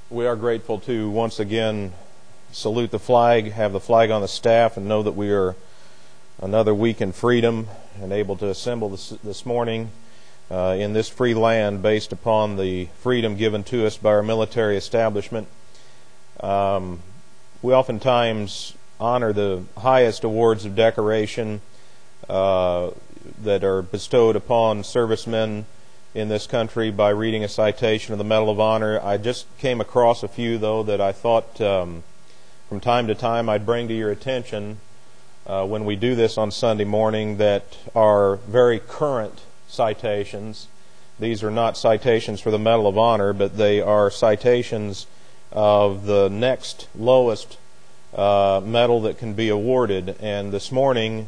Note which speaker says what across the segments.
Speaker 1: We are grateful to once again salute the flag, have the flag on the staff, and know that we are another week in freedom and able to assemble this morning in this free land based upon the freedom given to us by our military establishment. We oftentimes honor the highest awards of decoration that are bestowed upon servicemen in this country by reading a citation of the Medal of Honor. I just came across a few, though, that I thought from time to time I'd bring to your attention when we do this on Sunday morning that are very current citations. These are not citations for the Medal of Honor, but they are citations of the next lowest medal that can be awarded. And this morning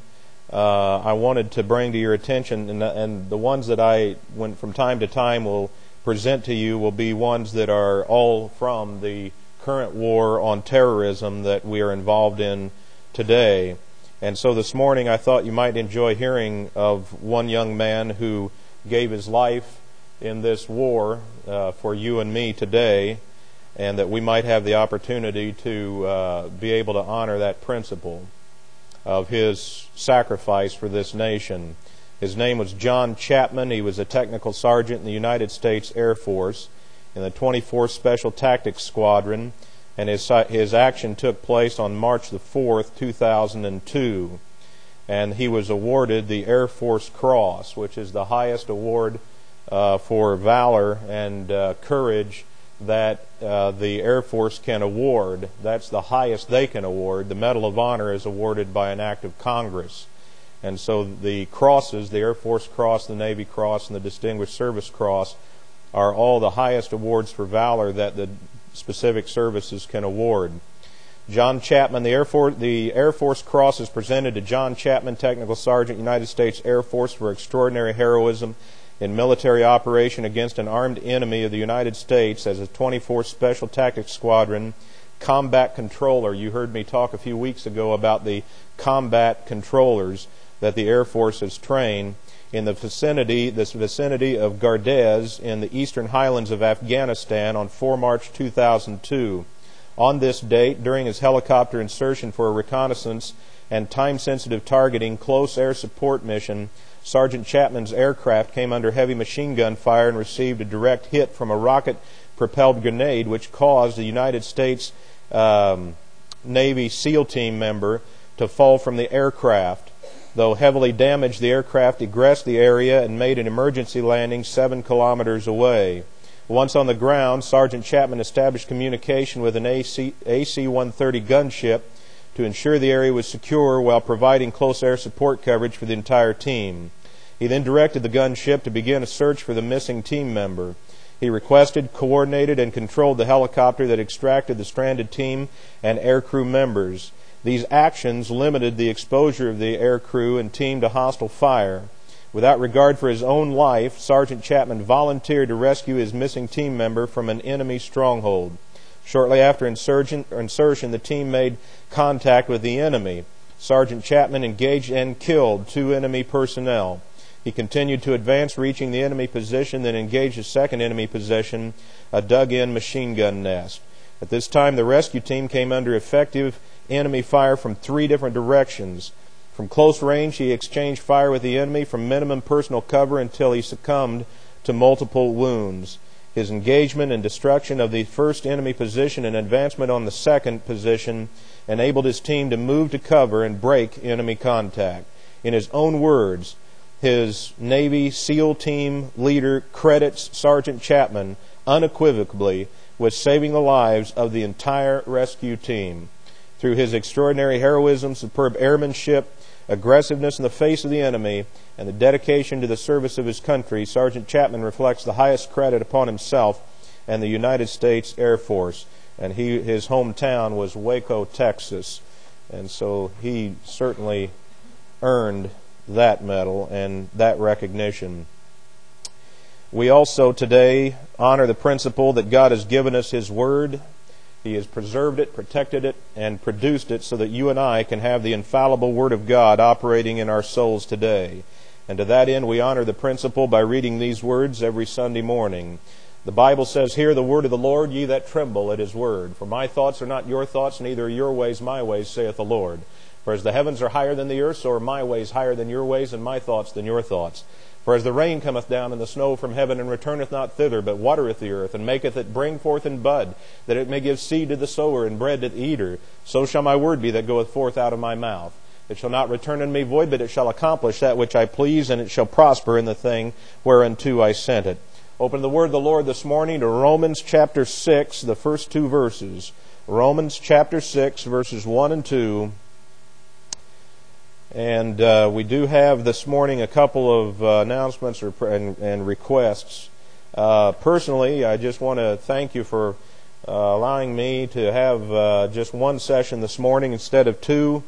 Speaker 1: I wanted to bring to your attention, and the ones that I, when from time to time, will present to you will be ones that are all from the current war on terrorism that we are involved in today. And so this morning I thought you might enjoy hearing of one young man who gave his life in this war for you and me today, and that we might have the opportunity to be able to honor that principle of his sacrifice for this nation. His name was John Chapman. He was a technical sergeant in the United States Air Force in the 24th Special Tactics Squadron, and his action took place on March the 4th, 2002. And he was awarded the Air Force Cross, which is the highest award for valor and courage that the Air Force can award. That's the highest they can award. The Medal of Honor is awarded by an act of Congress. And so the crosses, the Air Force Cross, the Navy Cross, and the Distinguished Service Cross, are all the highest awards for valor that the specific services can award. John Chapman, the Air Force Cross is presented to John Chapman, Technical Sergeant, United States Air Force, for extraordinary heroism in military operation against an armed enemy of the United States as a 24th Special Tactics Squadron combat controller. You heard me talk a few weeks ago about the combat controllers that the Air Force has trained in the vicinity of Gardez in the eastern highlands of Afghanistan on 4 March 2002. On this date, during his helicopter insertion for a reconnaissance and time-sensitive targeting close air support mission, Sergeant Chapman's aircraft came under heavy machine gun fire and received a direct hit from a rocket-propelled grenade, which caused a United States Navy SEAL team member to fall from the aircraft. Though heavily damaged, the aircraft egressed the area and made an emergency landing 7 kilometers away. Once on the ground, Sergeant Chapman established communication with an AC-130 gunship to ensure the area was secure while providing close air support coverage for the entire team. He then directed the gunship to begin a search for the missing team member. He requested, coordinated, and controlled the helicopter that extracted the stranded team and aircrew members. These actions limited the exposure of the aircrew and team to hostile fire. Without regard for his own life, Sergeant Chapman volunteered to rescue his missing team member from an enemy stronghold. Shortly after insertion, the team made contact with the enemy. Sergeant Chapman engaged and killed 2 enemy personnel. He continued to advance, reaching the enemy position, then engaged a second enemy position, a dug-in machine gun nest. At this time, the rescue team came under effective enemy fire from 3 different directions. From close range, he exchanged fire with the enemy from minimum personal cover until he succumbed to multiple wounds. His engagement and destruction of the first enemy position and advancement on the second position enabled his team to move to cover and break enemy contact. In his own words, his Navy SEAL team leader credits Sergeant Chapman unequivocally with saving the lives of the entire rescue team. Through his extraordinary heroism, superb airmanship, aggressiveness in the face of the enemy, and the dedication to the service of his country, Sergeant Chapman reflects the highest credit upon himself and the United States Air Force. And his hometown was Waco, Texas. And so he certainly earned that medal and that recognition. We also today honor the principle that God has given us His Word. He has preserved it, protected it, and produced it so that you and I can have the infallible Word of God operating in our souls today. And to that end, we honor the principle by reading these words every Sunday morning. The Bible says, "Hear the word of the Lord, ye that tremble at His word. For my thoughts are not your thoughts, neither are your ways my ways, saith the Lord. For as the heavens are higher than the earth, so are my ways higher than your ways, and my thoughts than your thoughts. For as the rain cometh down and the snow from heaven, and returneth not thither, but watereth the earth, and maketh it bring forth and bud, that it may give seed to the sower and bread to the eater, so shall my word be that goeth forth out of my mouth. It shall not return unto me void, but it shall accomplish that which I please, and it shall prosper in the thing whereunto I sent it." Open the word of the Lord this morning to Romans chapter 6, the first two verses. Romans chapter 6, verses 1 and 2. And we do have this morning a couple of announcements and requests. Personally, I just want to thank you for allowing me to have just one session this morning instead of two.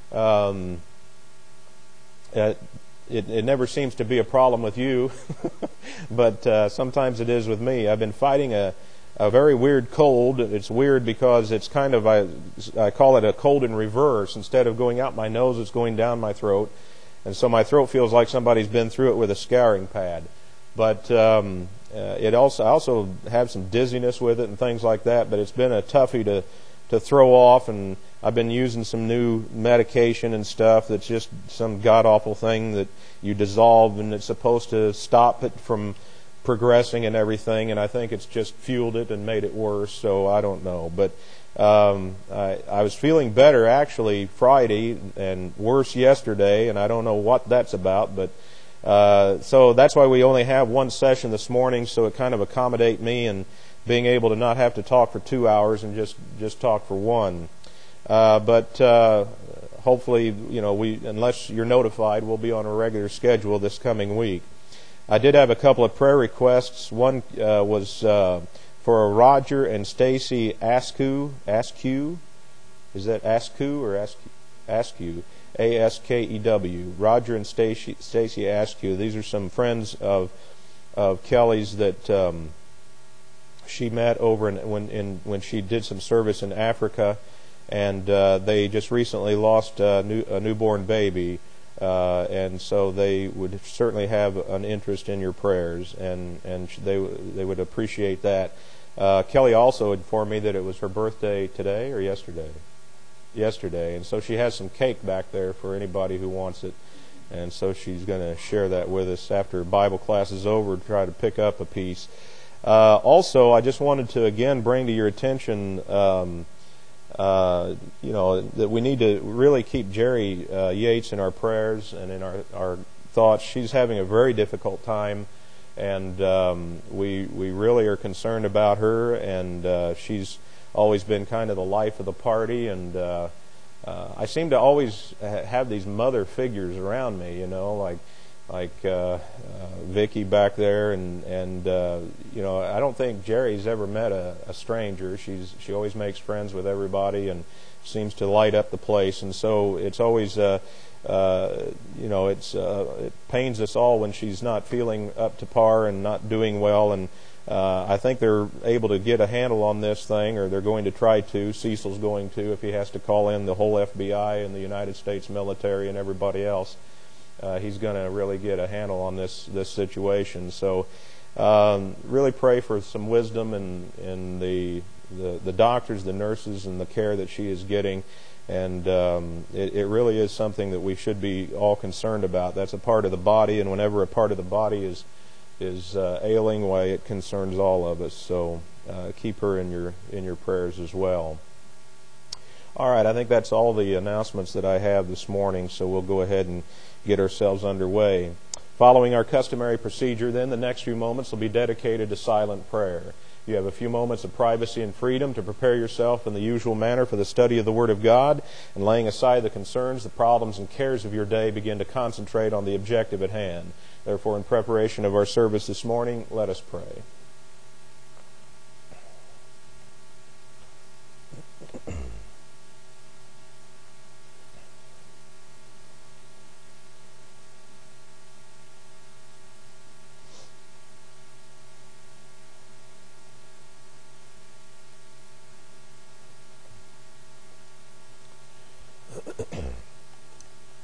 Speaker 1: It never seems to be a problem with you, but sometimes it is with me. I've been fighting a very weird cold. It's weird because it's kind of, I call it a cold in reverse. Instead of going out my nose, it's going down my throat. And so my throat feels like somebody's been through it with a scouring pad. But I also have some dizziness with it and things like that, but it's been a toughie to throw off, and I've been using some new medication and stuff that's just some god-awful thing that you dissolve, and it's supposed to stop it from progressing and everything, and I think it's just fueled it and made it worse, so I don't know. But I was feeling better actually Friday and worse yesterday, and I don't know what that's about, but so that's why we only have one session this morning, so it kind of accommodate me and being able to not have to talk for 2 hours and just talk for one. But hopefully, unless you're notified, we'll be on a regular schedule this coming week. I did have a couple of prayer requests. One was for Roger and Stacy Askew. Is that Askew or Askew? Askew. Roger and Stacy Askew. These are some friends of Kelly's that she met over when she did some service in Africa, and they just recently lost a newborn baby. And so they would certainly have an interest in your prayers, and they would appreciate that. Kelly also informed me that it was her birthday today or yesterday. Yesterday, and so she has some cake back there for anybody who wants it, and so she's going to share that with us after Bible class is over to try to pick up a piece. Also, I just wanted to again bring to your attention that we need to really keep Jerry Yates in our prayers and in our thoughts. She's having a very difficult time, and we really are concerned about her, and she's always been kind of the life of the party, and I seem to always have these mother figures around me, like Vicky back there, and I don't think Jerry's ever met a stranger. She always makes friends with everybody and seems to light up the place, and so it's always it pains us all when she's not feeling up to par and not doing well, and I think they're able to get a handle on this thing, or they're going to try to. Cecil's going to, if he has to call in the whole FBI and the United States military and everybody else. He's going to really get a handle on this situation. So really pray for some wisdom in the doctors, the nurses, and the care that she is getting. And it really is something that we should be all concerned about. That's a part of the body, and whenever a part of the body is ailing, why, it concerns all of us. So keep her in your prayers as well. All right, I think that's all the announcements that I have this morning, so we'll go ahead and get ourselves underway. Following our customary procedure, then, the next few moments will be dedicated to silent prayer. You have a few moments of privacy and freedom to prepare yourself in the usual manner for the study of the Word of God, and laying aside the concerns, the problems, and cares of your day, begin to concentrate on the objective at hand. Therefore, in preparation of our service this morning, let us pray.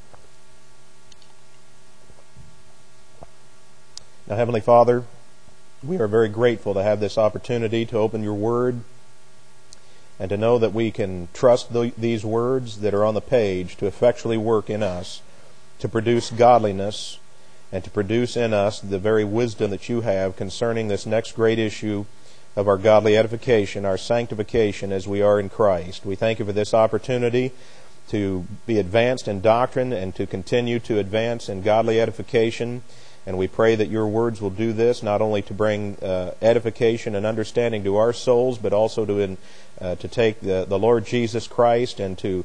Speaker 1: Now, Heavenly Father, We are very grateful to have this opportunity to open your Word and to know that we can trust these words that are on the page to effectually work in us, to produce godliness, and to produce in us the very wisdom that you have concerning this next great issue of our godly edification, our sanctification as we are in Christ. We thank you for this opportunity to be advanced in doctrine and to continue to advance in godly edification. And we pray that your words will do this, not only to bring edification and understanding to our souls, but also to take the Lord Jesus Christ and to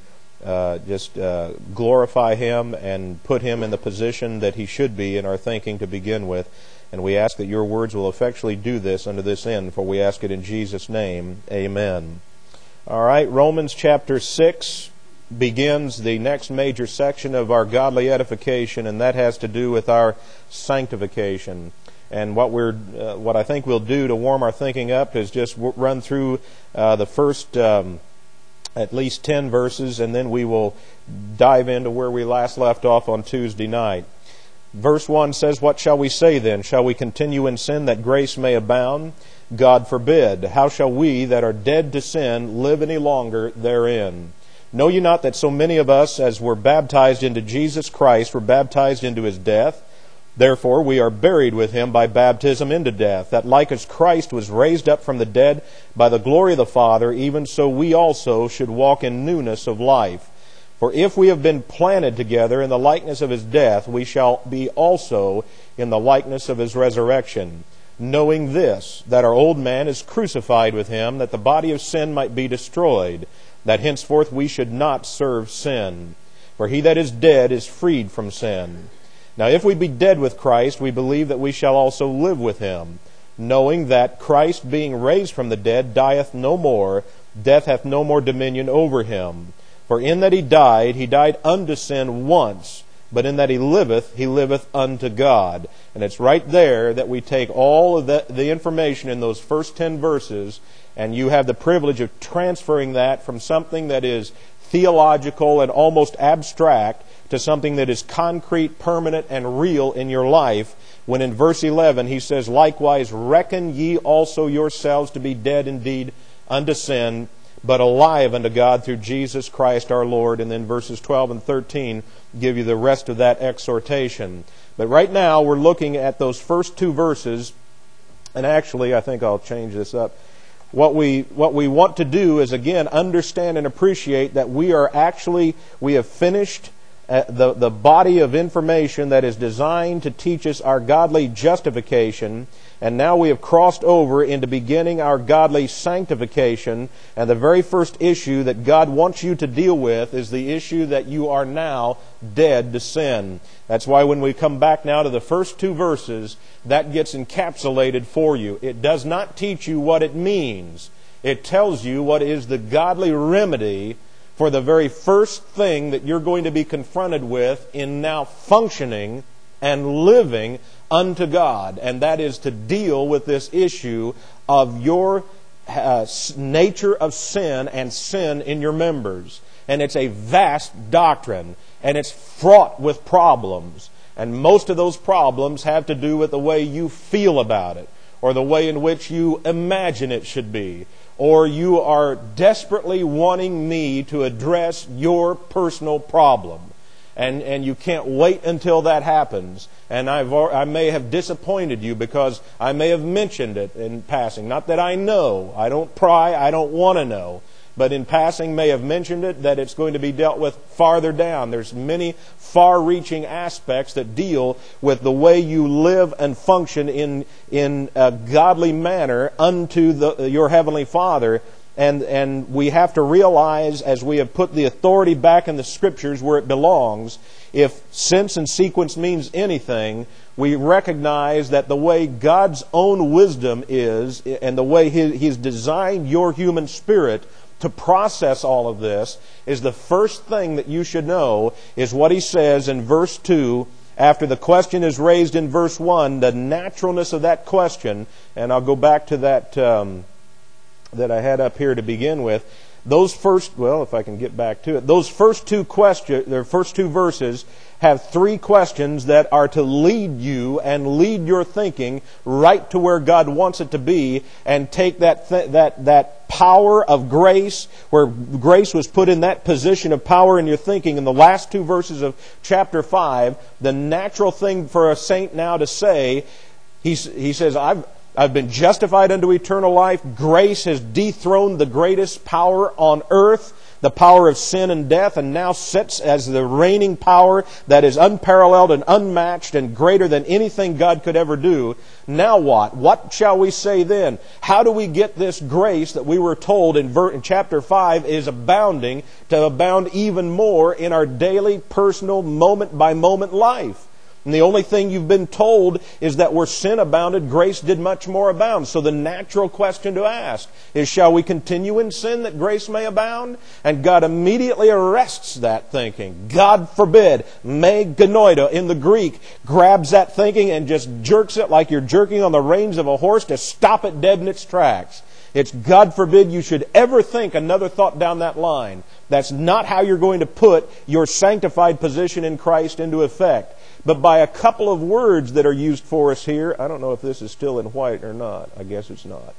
Speaker 1: glorify Him and put Him in the position that He should be in our thinking to begin with. And we ask that your words will effectually do this unto this end, for we ask it in Jesus' name. Amen. All right, Romans chapter 6 begins the next major section of our godly edification, and that has to do with our sanctification. And what I think we'll do to warm our thinking up is just run through the first at least 10 verses, and then we will dive into where we last left off on Tuesday night. Verse 1 says, "What shall we say then? Shall we continue in sin that grace may abound? God forbid. How shall we that are dead to sin live any longer therein? Know ye not that so many of us as were baptized into Jesus Christ were baptized into His death? Therefore we are buried with Him by baptism into death, that like as Christ was raised up from the dead by the glory of the Father, even so we also should walk in newness of life. For if we have been planted together in the likeness of His death, we shall be also in the likeness of His resurrection. Knowing this, that our old man is crucified with Him, that the body of sin might be destroyed, that henceforth we should not serve sin. For he that is dead is freed from sin. Now if we be dead with Christ, we believe that we shall also live with Him, knowing that Christ, being raised from the dead, dieth no more, death hath no more dominion over Him. For in that He died unto sin once, but in that He liveth unto God." And it's right there that we take all of the information in those first 10 verses, and you have the privilege of transferring that from something that is theological and almost abstract to something that is concrete, permanent, and real in your life, when in verse 11 he says, "Likewise reckon ye also yourselves to be dead indeed unto sin, but alive unto God through Jesus Christ our Lord." And then verses 12 and 13 give you the rest of that exhortation. But right now we're looking at those first 2 verses, and actually I think I'll change this up. What we want to do is, again, understand and appreciate that we have finished the body of information that is designed to teach us our godly justification, and now we have crossed over into beginning our godly sanctification. And the very first issue that God wants you to deal with is the issue that you are now dead to sin. That's why when we come back now to the first 2 verses, that gets encapsulated for you. It does not teach you what it means. It tells you what is the godly remedy for the very first thing that you're going to be confronted with in now functioning and living unto God. And that is to deal with this issue of your nature of sin and sin in your members. And it's a vast doctrine, and it's fraught with problems. And most of those problems have to do with the way you feel about it, or the way in which you imagine it should be, or you are desperately wanting me to address your personal problem. And you can't wait until that happens. And I may have disappointed you because I may have mentioned it in passing. Not that I know. I don't pry. I don't want to know. But in passing may have mentioned it, that it's going to be dealt with farther down. There's many far-reaching aspects that deal with the way you live and function in a godly manner unto your Heavenly Father. And we have to realize, as we have put the authority back in the Scriptures where it belongs, if sense and sequence means anything, we recognize that the way God's own wisdom is, and the way He's designed your human spirit to process all of this, is the first thing that you should know is what He says in verse 2, after the question is raised in verse 1, the naturalness of that question. And I'll go back to that that I had up here to begin with. Those first, well, if I can get back to it, those first 2 verses have three questions that are to lead you and lead your thinking right to where God wants it to be, and take that power of grace, where grace was put in that position of power in your thinking in the last two verses of chapter 5. The natural thing for a saint now to say, he says, I've been justified unto eternal life. Grace has dethroned the greatest power on earth, the power of sin and death, and now sits as the reigning power that is unparalleled and unmatched and greater than anything God could ever do. Now what? What shall we say then? How do we get this grace that we were told in chapter 5 is abounding to abound even more in our daily, personal, moment-by-moment life? And the only thing you've been told is that where sin abounded, grace did much more abound. So the natural question to ask is, shall we continue in sin that grace may abound? And God immediately arrests that thinking. God forbid. Me genoito in the Greek grabs that thinking and just jerks it like you're jerking on the reins of a horse to stop it dead in its tracks. It's God forbid you should ever think another thought down that line. That's not how you're going to put your sanctified position in Christ into effect. But by a couple of words that are used for us here, I don't know if this is still in white or not. I guess it's not.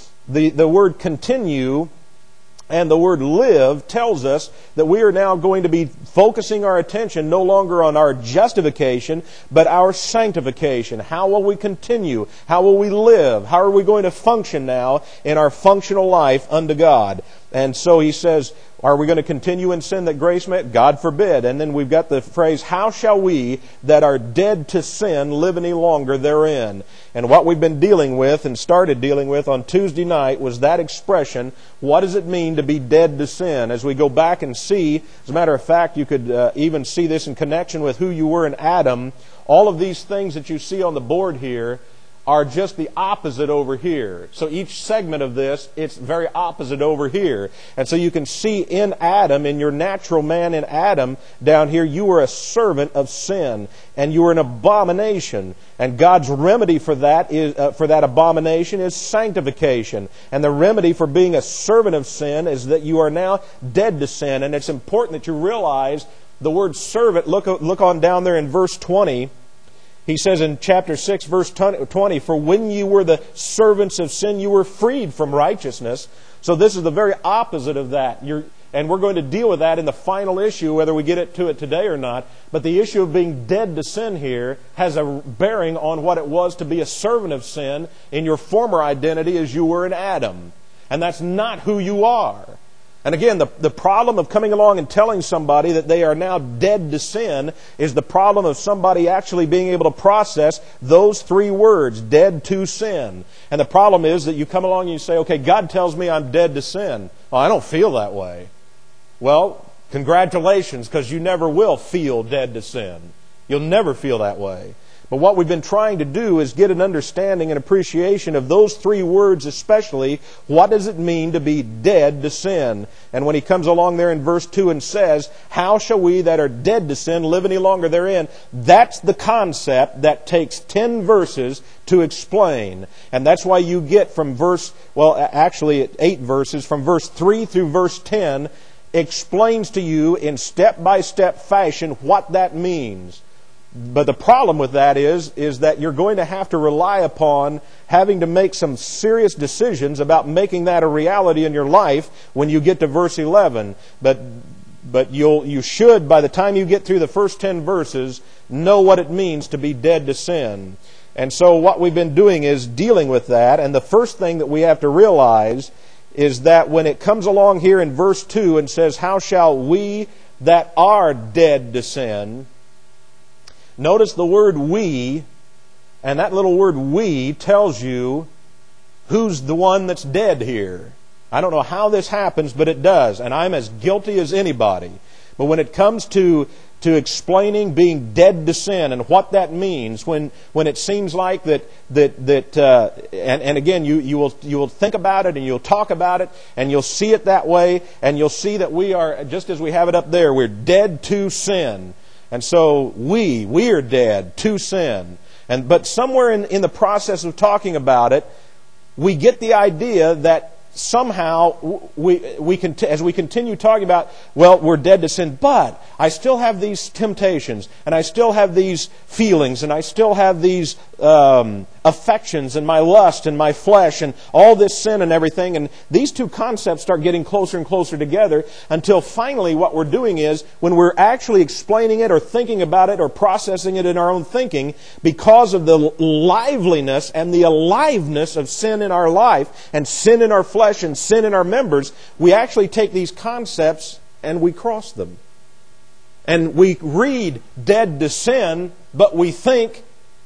Speaker 1: The word continue and the word live tells us that we are now going to be focusing our attention no longer on our justification, but our sanctification. How will we continue? How will we live? How are we going to function now in our functional life unto God? And so he says, are we going to continue in sin that grace may? God forbid. And then we've got the phrase, how shall we that are dead to sin live any longer therein? And what we've been dealing with and started dealing with on Tuesday night was that expression, what does it mean to be dead to sin? As we go back and see, as a matter of fact, you could even see this in connection with who you were in Adam. All of these things that you see on the board here are just the opposite over here. So each segment of this, it's very opposite over here. And so you can see in Adam, in your natural man in Adam, down here, you were a servant of sin, and you were an abomination. And God's remedy for that abomination is sanctification. And the remedy for being a servant of sin is that you are now dead to sin. And it's important that you realize the word servant. Look on down there in verse 20. He says in chapter 6, verse 20, for when you were the servants of sin, you were freed from righteousness. So this is the very opposite of that. And we're going to deal with that in the final issue, whether we get to it today or not. But the issue of being dead to sin here has a bearing on what it was to be a servant of sin in your former identity as you were in Adam. And that's not who you are. And again, the problem of coming along and telling somebody that they are now dead to sin is the problem of somebody actually being able to process those three words, dead to sin. And the problem is that you come along and you say, okay, God tells me I'm dead to sin. Well, I don't feel that way. Well, congratulations, because you never will feel dead to sin. You'll never feel that way. But what we've been trying to do is get an understanding and appreciation of those three words especially. What does it mean to be dead to sin? And when he comes along there in verse 2 and says, how shall we that are dead to sin live any longer therein? That's the concept that takes 10 verses to explain. And that's why you get from actually 8 verses, from verse 3 through verse 10, explains to you in step-by-step fashion what that means. But the problem with that is that you're going to have to rely upon having to make some serious decisions about making that a reality in your life when you get to verse 11. But you should, by the time you get through the first 10 verses, know what it means to be dead to sin. And so what we've been doing is dealing with that. And the first thing that we have to realize is that when it comes along here in verse 2 and says, how shall we that are dead to sin... Notice the word we, and that little word we tells you who's the one that's dead here. I don't know how this happens, but it does, and I'm as guilty as anybody. But when it comes to explaining being dead to sin and what that means, when it seems like that again you will think about it and you'll talk about it and you'll see it that way, and you'll see that we are, just as we have it up there, we're dead to sin. And so we are dead to sin. But somewhere in the process of talking about it, we get the idea that somehow as we continue talking about, well, we're dead to sin, but I still have these temptations, and I still have these feelings, and I still have these affections, and my lust, and my flesh, and all this sin and everything, and these two concepts start getting closer and closer together until finally what we're doing is, when we're actually explaining it or thinking about it or processing it in our own thinking, because of the liveliness and the aliveness of sin in our life, and sin in our flesh, and sin in our members, we actually take these concepts and we cross them. And we read dead to sin, but we think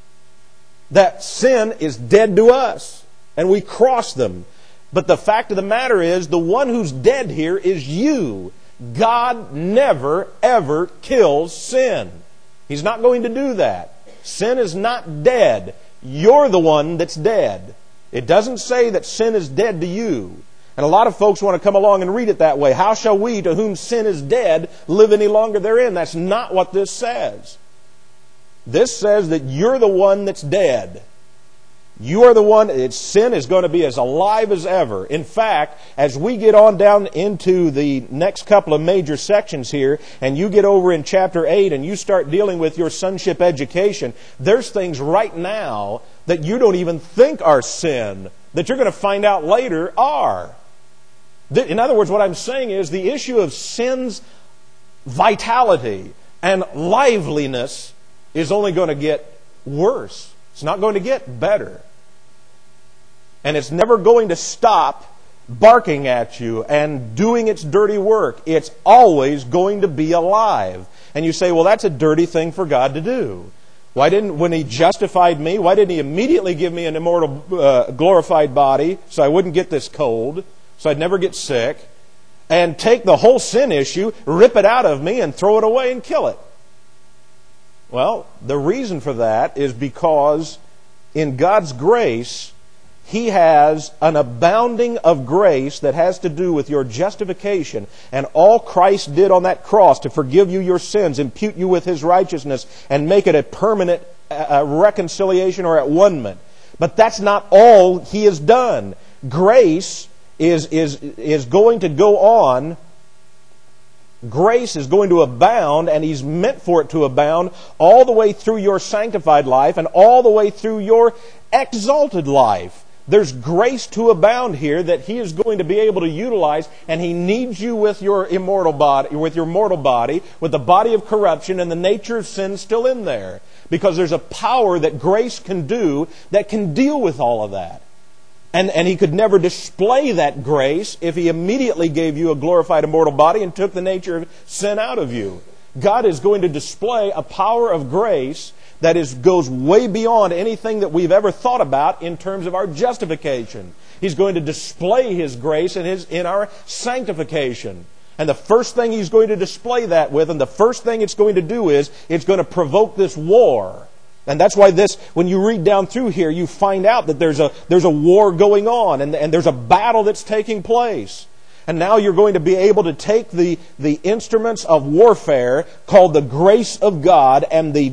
Speaker 1: that sin is dead to us. And we cross them. But the fact of the matter is, the one who's dead here is you. God never, ever kills sin. He's not going to do that. Sin is not dead. You're the one that's dead. It doesn't say that sin is dead to you. And a lot of folks want to come along and read it that way. How shall we, to whom sin is dead, live any longer therein? That's not what this says. This says that you're the one that's dead. You are the one, sin is going to be as alive as ever. In fact, as we get on down into the next couple of major sections here, and you get over in chapter 8 and you start dealing with your sonship education, there's things right now that you don't even think are sin, that you're going to find out later are. In other words, what I'm saying is the issue of sin's vitality and liveliness is only going to get worse. It's not going to get better. And it's never going to stop barking at you and doing its dirty work. It's always going to be alive. And you say, well, that's a dirty thing for God to do. When He justified me, why didn't He immediately give me an immortal, glorified body so I wouldn't get this cold, so I'd never get sick, and take the whole sin issue, rip it out of me, and throw it away and kill it? Well, the reason for that is because in God's grace, He has an abounding of grace that has to do with your justification. And all Christ did on that cross to forgive you your sins, impute you with His righteousness, and make it a permanent reconciliation or at one-ment. But that's not all He has done. Grace is going to go on. Grace is going to abound, and He's meant for it to abound all the way through your sanctified life and all the way through your exalted life. There's grace to abound here that He is going to be able to utilize, and He needs you with your immortal body, with your mortal body, with the body of corruption and the nature of sin still in there. Because there's a power that grace can do that can deal with all of that. And He could never display that grace if He immediately gave you a glorified immortal body and took the nature of sin out of you. God is going to display a power of grace that goes way beyond anything that we've ever thought about in terms of our justification. He's going to display His grace in our sanctification. And the first thing He's going to display that with, and the first thing it's going to do is, it's going to provoke this war. And that's why when you read down through here, you find out that there's a war going on, and there's a battle that's taking place. And now you're going to be able to take the instruments of warfare called the grace of God and the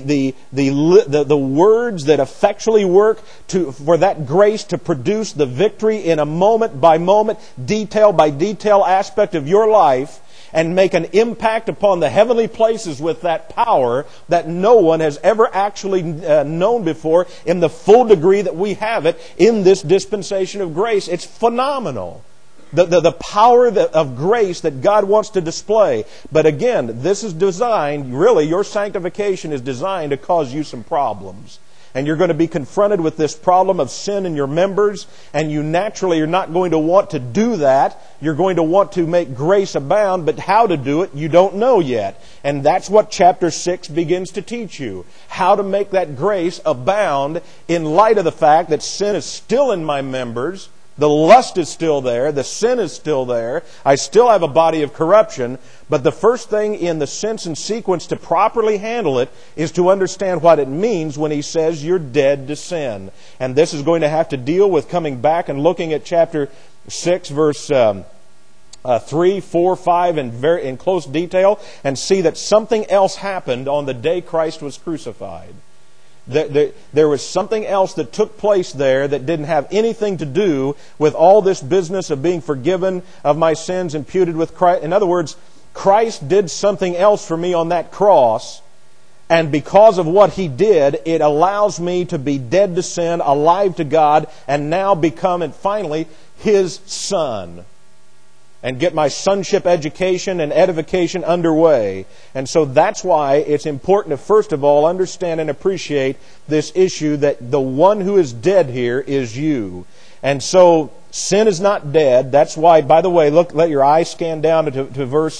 Speaker 1: words that effectually work for that grace to produce the victory in a moment by moment, detail by detail aspect of your life, and make an impact upon the heavenly places with that power that no one has ever actually known before in the full degree that we have it in this dispensation of grace. It's phenomenal. The power of grace that God wants to display. But again, this is designed, really, your sanctification is designed to cause you some problems. And you're going to be confronted with this problem of sin in your members, and you naturally are not going to want to do that. You're going to want to make grace abound, but how to do it, you don't know yet. And that's what chapter 6 begins to teach you. How to make that grace abound in light of the fact that sin is still in my members. The lust is still there. The sin is still there. I still have a body of corruption. But the first thing in the sense and sequence to properly handle it is to understand what it means when He says you're dead to sin. And this is going to have to deal with coming back and looking at chapter 6, verse 3, 4, 5 in close detail, and see that something else happened on the day Christ was crucified. There was something else that took place there that didn't have anything to do with all this business of being forgiven of my sins imputed with Christ. In other words, Christ did something else for me on that cross, and because of what He did, it allows me to be dead to sin, alive to God, and now become, and finally, His son, and get my sonship education and edification underway. And so that's why it's important to first of all understand and appreciate this issue that the one who is dead here is you. And so sin is not dead. That's why, by the way, let your eye scan down to verse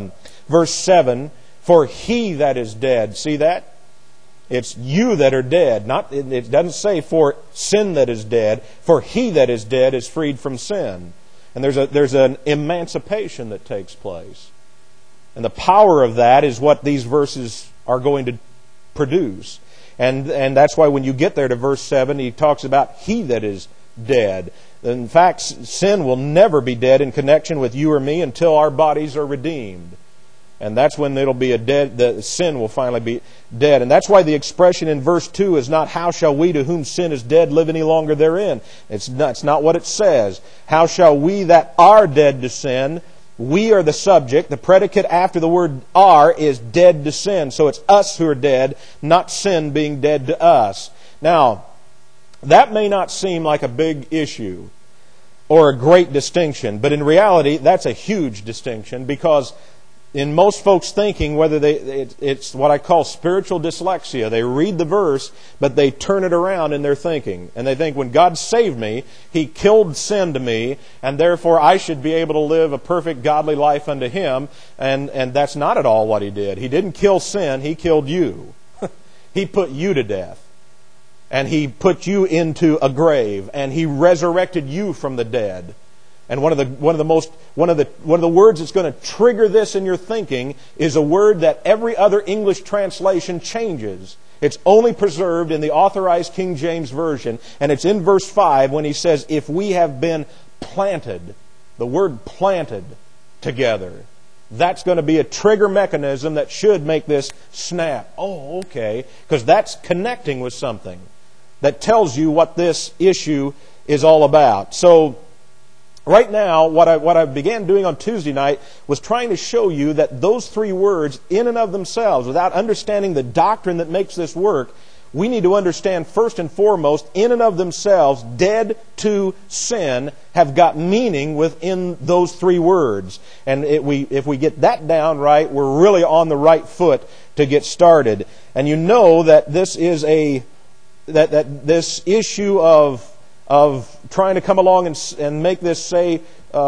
Speaker 1: 7. For he that is dead, see that? It's you that are dead. It doesn't say for sin that is dead. For he that is dead is freed from sin. And there's an emancipation that takes place. And the power of that is what these verses are going to produce. And that's why when you get there to verse 7, he talks about he that is dead. In fact, sin will never be dead in connection with you or me until our bodies are redeemed. And that's when it'll be the sin will finally be dead. And that's why the expression in verse 2 is not, how shall we to whom sin is dead live any longer therein? It's not what it says. How shall we that are dead to sin? We are the subject. The predicate after the word are is dead to sin. So it's us who are dead, not sin being dead to us. Now, that may not seem like a big issue or a great distinction, but in reality, that's a huge distinction, because in most folks' thinking, it's what I call spiritual dyslexia. They read the verse, but they turn it around in their thinking. And they think, when God saved me, He killed sin to me, and therefore I should be able to live a perfect godly life unto Him. And that's not at all what He did. He didn't kill sin, He killed you. He put you to death. And He put you into a grave, and He resurrected you from the dead. And one of the words that's going to trigger this in your thinking is a word that every other English translation changes. It's only preserved in the Authorized King James Version, and it's in verse 5 when he says, if we have been planted, the word planted together. That's going to be a trigger mechanism that should make this snap. Oh, okay, because that's connecting with something that tells you what this issue is all about. So, right now, what I began doing on Tuesday night was trying to show you that those three words, in and of themselves, without understanding the doctrine that makes this work, we need to understand first and foremost, in and of themselves, dead to sin, have got meaning within those three words. And if we get that down right, we're really on the right foot to get started. And you know that this is that this issue of trying to come along and make this say,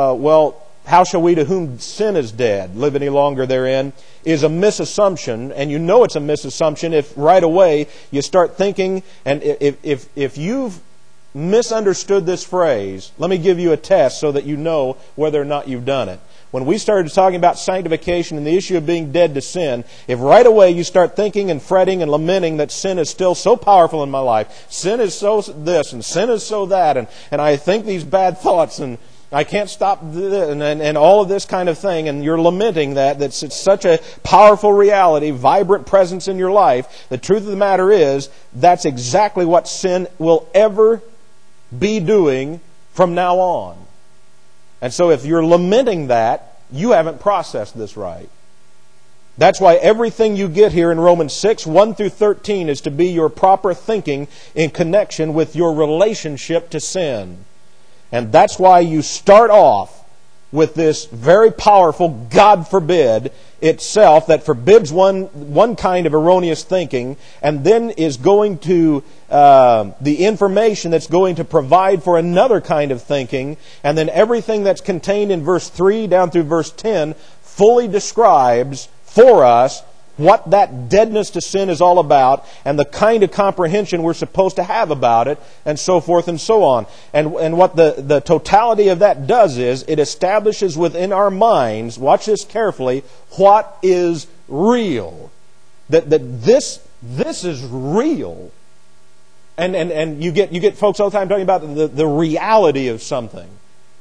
Speaker 1: how shall we to whom sin is dead live any longer therein, is a misassumption. And you know it's a misassumption if right away you start thinking, and if you've misunderstood this phrase, let me give you a test so that you know whether or not you've done it. When we started talking about sanctification and the issue of being dead to sin, if right away you start thinking and fretting and lamenting that sin is still so powerful in my life, sin is so this and sin is so that, and I think these bad thoughts and I can't stop and all of this kind of thing, and you're lamenting it's such a powerful reality, vibrant presence in your life, the truth of the matter is that's exactly what sin will ever be doing from now on. And so if you're lamenting that, you haven't processed this right. That's why everything you get here in Romans 6, 1 through 13 is to be your proper thinking in connection with your relationship to sin. And that's why you start off with this very powerful God forbid itself that forbids one kind of erroneous thinking, and then is going to the information that's going to provide for another kind of thinking, and then everything that's contained in verse 3 down through verse 10 fully describes for us what that deadness to sin is all about, and the kind of comprehension we're supposed to have about it, and so forth and so on. And what the totality of that does is, it establishes within our minds, watch this carefully, what is real. That this is real. And you get folks all the time talking about the reality of something.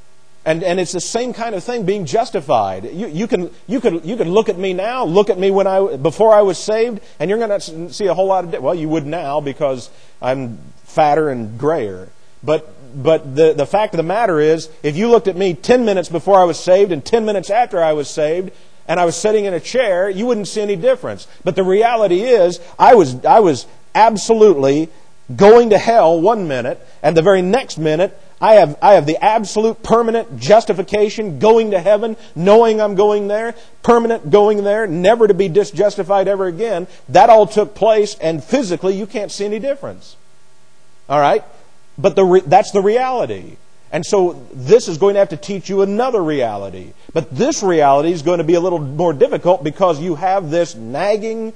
Speaker 1: And it's the same kind of thing, being justified. You can look at me now, look at me before I was saved, and you're going to see a whole lot of well, you would now because I'm fatter and grayer. But the fact of the matter is, if you looked at me 10 minutes before I was saved and 10 minutes after I was saved, and I was sitting in a chair, you wouldn't see any difference. But the reality is, I was absolutely going to hell one minute, and the very next minute, I have the absolute permanent justification, going to heaven, knowing I'm going there, permanent going there, never to be disjustified ever again. That all took place, and physically you can't see any difference. All right? But that's the reality. And so this is going to have to teach you another reality. But this reality is going to be a little more difficult because you have this nagging,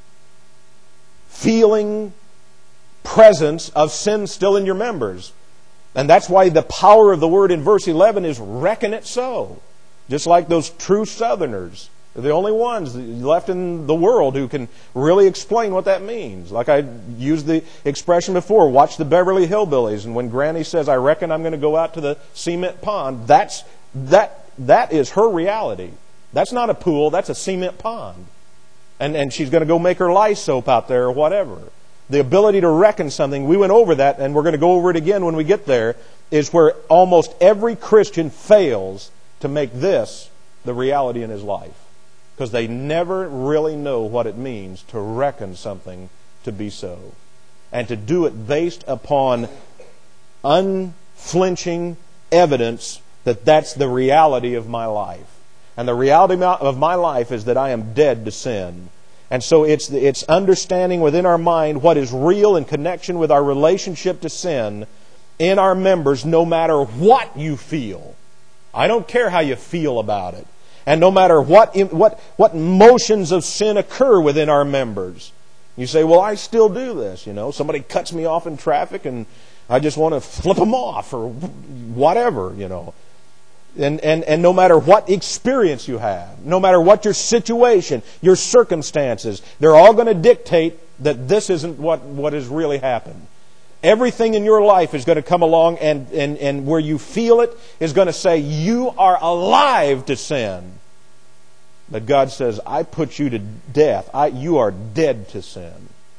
Speaker 1: feeling presence of sin still in your members. And that's why the power of the word in verse 11 is reckon it so. Just like those true Southerners. They're the only ones left in the world who can really explain what that means. Like I used the expression before, watch the Beverly Hillbillies. And when Granny says, I reckon I'm going to go out to the cement pond, that is her reality. That's not a pool, that's a cement pond. And she's going to go make her lye soap out there or whatever. The ability to reckon something, we went over that, and we're going to go over it again when we get there, is where almost every Christian fails to make this the reality in his life. Because they never really know what it means to reckon something to be so. And to do it based upon unflinching evidence that that's the reality of my life. And the reality of my life is that I am dead to sin. And so it's understanding within our mind what is real in connection with our relationship to sin in our members, no matter what you feel. I don't care how you feel about it. And no matter what motions of sin occur within our members. You say, well, I still do this. Somebody cuts me off in traffic and I just want to flip them off or whatever, And no matter what experience you have, no matter what your situation, your circumstances, they're all going to dictate that this isn't what has really happened. Everything in your life is going to come along and where you feel it is going to say, you are alive to sin. But God says, I put you to death. You are dead to sin.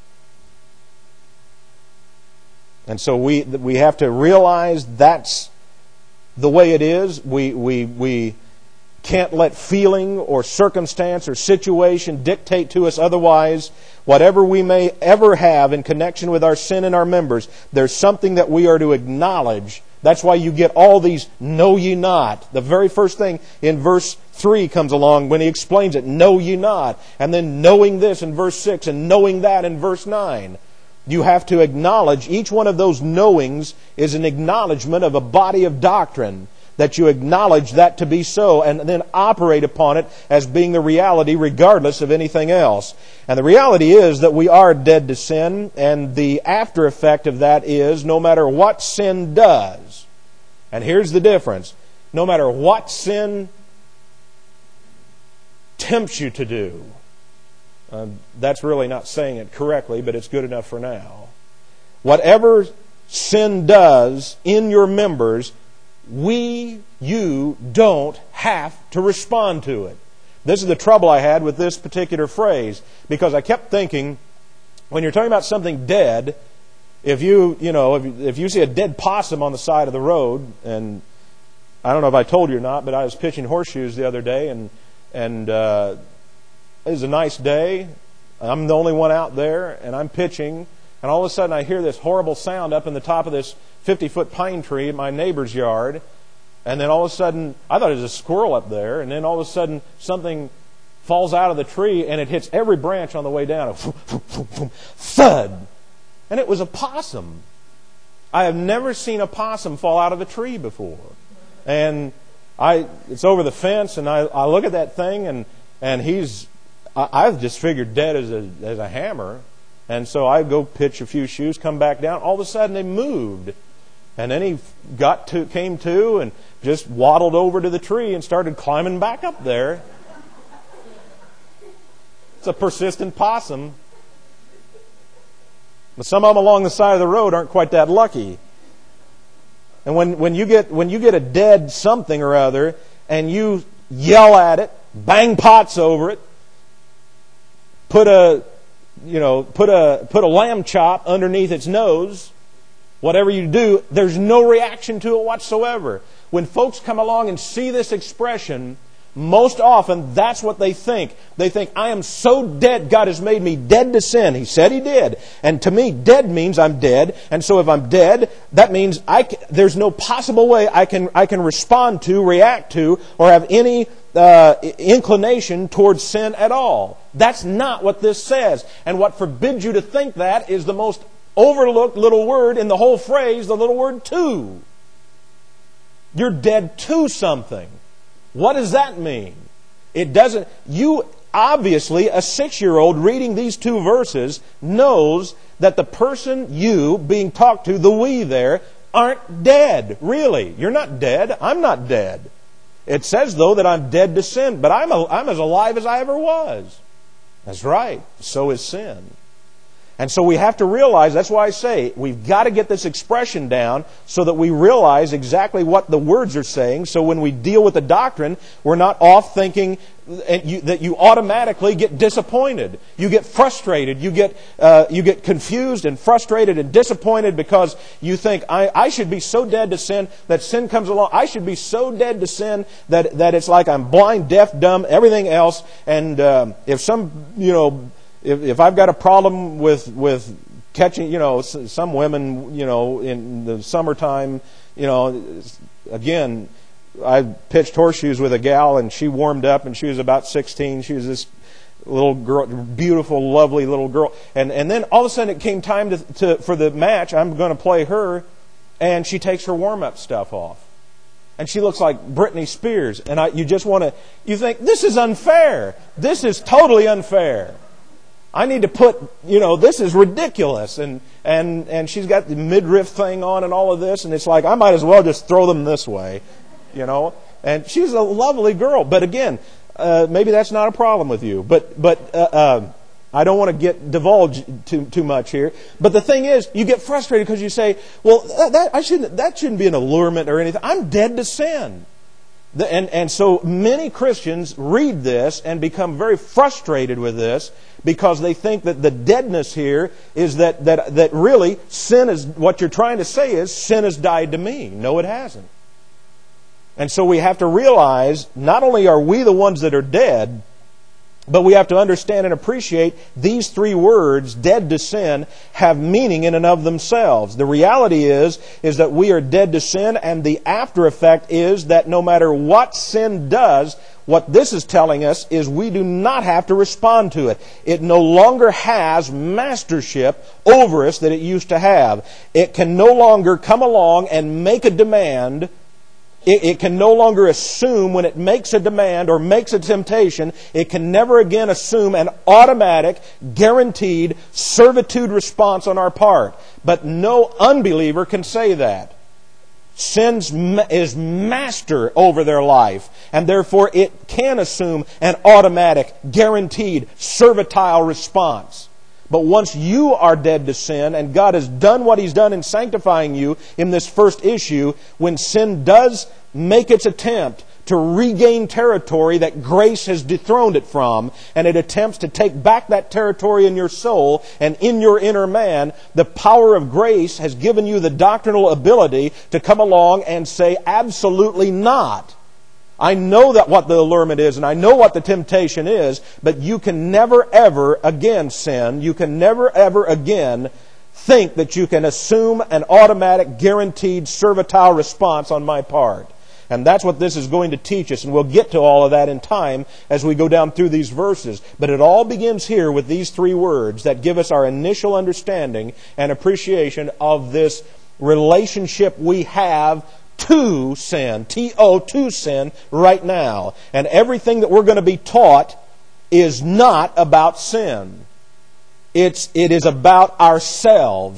Speaker 1: And so we have to realize that's the way it is. We can't let feeling or circumstance or situation dictate to us otherwise. Whatever we may ever have in connection with our sin in our members, there's something that we are to acknowledge. That's why you get all these know ye not. The very first thing in verse 3 comes along when he explains it, know ye not. And then knowing this in verse 6 and knowing that in verse 9. You have to acknowledge each one of those knowings is an acknowledgement of a body of doctrine, that you acknowledge that to be so and then operate upon it as being the reality regardless of anything else. And the reality is that we are dead to sin, and the after effect of that is no matter what sin does, and here's the difference, no matter what sin tempts you to do, that's really not saying it correctly, but it's good enough for now. Whatever sin does in your members, you don't have to respond to it. This is the trouble I had with this particular phrase, because I kept thinking, when you're talking about something dead, if you see a dead possum on the side of the road, and I don't know if I told you or not, but I was pitching horseshoes the other day, and it was a nice day. I'm the only one out there, and I'm pitching, and all of a sudden I hear this horrible sound up in the top of this 50-foot pine tree in my neighbor's yard, and then all of a sudden, I thought it was a squirrel up there, and then all of a sudden something falls out of the tree, and it hits every branch on the way down. Thud! And it was a possum. I have never seen a possum fall out of a tree before. And it's over the fence, and I look at that thing, and I've just figured dead as a hammer. And so I go pitch a few shoes, come back down. All of a sudden they moved. And then he came to and just waddled over to the tree and started climbing back up there. It's a persistent possum. But some of them along the side of the road aren't quite that lucky. And when you get a dead something or other, and you yell at it, bang pots over it, put a lamb chop underneath its nose, whatever you do, there's no reaction to it whatsoever. When folks come along and see this expression, most often that's what they think. They think, I am so dead, God has made me dead to sin. He said He did. And to me, dead means I'm dead. And so if I'm dead, that means there's no possible way I can respond to, react to, or have any inclination towards sin at all. That's not what this says. And what forbids you to think that is the most overlooked little word in the whole phrase, the little word to. You're dead to something. What does that mean? It doesn't. You obviously, a 6-year-old reading these two verses knows that the person you being talked to, the we there, aren't dead. Really, you're not dead. I'm not dead. It says though that I'm dead to sin, but I'm as alive as I ever was. That's right. So is sin. And so we have to realize, that's why I say, we've got to get this expression down so that we realize exactly what the words are saying. So when we deal with the doctrine, we're not off thinking that you automatically get disappointed. You get frustrated. You get confused and frustrated and disappointed because you think, I should be so dead to sin that sin comes along. I should be so dead to sin that it's like I'm blind, deaf, dumb, everything else. And if I've got a problem with catching, some women, in the summertime, again, I pitched horseshoes with a gal and she warmed up and she was about 16. She was this little girl, beautiful, lovely little girl. And then all of a sudden it came time for the match. I'm going to play her, and she takes her warm-up stuff off. And she looks like Britney Spears. And you think, this is unfair. This is totally unfair. I need to this is ridiculous. And she's got the midriff thing on and all of this. And it's like, I might as well just throw them this way, And she's a lovely girl. But again, maybe that's not a problem with you. But I don't want to divulge too much here. But the thing is, you get frustrated because you say, well, that shouldn't be an allurement or anything. I'm dead to sin. And so many Christians read this and become very frustrated with this because they think that the deadness here is that really sin is, what you're trying to say is, sin has died to me. No, it hasn't. And so we have to realize, not only are we the ones that are dead, but we have to understand and appreciate these three words, dead to sin, have meaning in and of themselves. The reality is that we are dead to sin, and the after effect is that no matter what sin does, what this is telling us is we do not have to respond to it. It no longer has mastership over us that it used to have. It can no longer come along and make a demand. It can no longer assume when it makes a demand or makes a temptation. It can never again assume an automatic, guaranteed servitude response on our part. But no unbeliever can say that. Sin is master over their life, and therefore it can assume an automatic, guaranteed, servitile response. But once you are dead to sin, and God has done what He's done in sanctifying you in this first issue, when sin does make its attempt to regain territory that grace has dethroned it from, and it attempts to take back that territory in your soul and in your inner man, the power of grace has given you the doctrinal ability to come along and say, absolutely not. I know that what the allurement is, and I know what the temptation is, but you can never ever again sin. You can never ever again think that you can assume an automatic, guaranteed, servitile response on my part. And that's what this is going to teach us, and we'll get to all of that in time as we go down through these verses. But it all begins here with these three words that give us our initial understanding and appreciation of this relationship we have to sin, T-O, to sin, right now. And everything that we're going to be taught is not about sin. It is about ourselves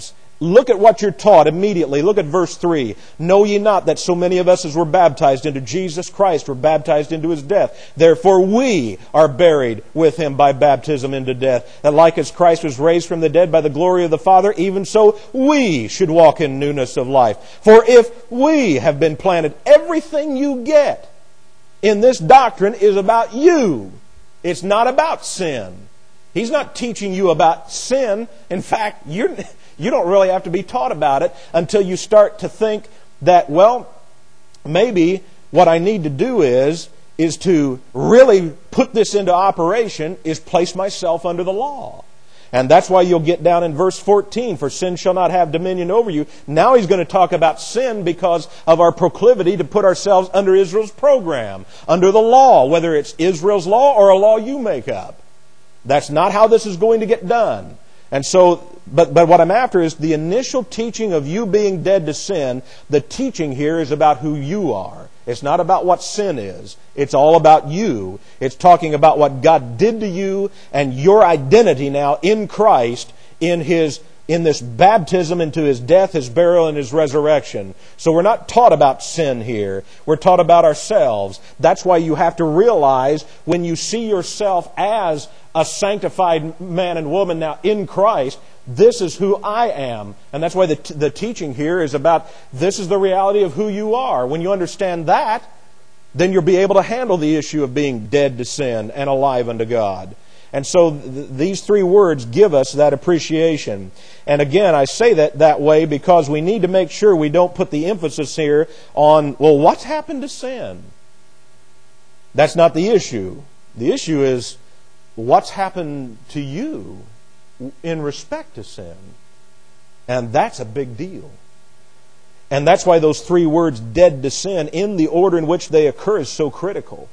Speaker 1: look at what you're taught immediately. Look at verse 3. Know ye not that so many of us as were baptized into Jesus Christ were baptized into His death? Therefore we are buried with Him by baptism into death, that like as Christ was raised from the dead by the glory of the Father, even so we should walk in newness of life. For if we have been planted, everything you get in this doctrine is about you. It's not about sin. He's not teaching you about sin. In fact, you don't really have to be taught about it until you start to think that, well, maybe what I need to do is to really put this into operation is place myself under the law. And that's why you'll get down in verse 14, for sin shall not have dominion over you. Now he's going to talk about sin because of our proclivity to put ourselves under Israel's program, under the law, whether it's Israel's law or a law you make up. That's not how this is going to get done. And so, but what I'm after is the initial teaching of you being dead to sin. The teaching here is about who you are. It's not about what sin is. It's all about you. It's talking about what God did to you and your identity now in Christ in this baptism into His death, His burial, and His resurrection. So we're not taught about sin here. We're taught about ourselves. That's why you have to realize when you see yourself as a sanctified man and woman now in Christ, this is who I am. And that's why the teaching here is about this is the reality of who you are. When you understand that, then you'll be able to handle the issue of being dead to sin and alive unto God. And so these three words give us that appreciation. And again, I say that way because we need to make sure we don't put the emphasis here on, well, what's happened to sin? That's not the issue. The issue is, what's happened to you in respect to sin? And that's a big deal. And that's why those three words, dead to sin, in the order in which they occur is so critical.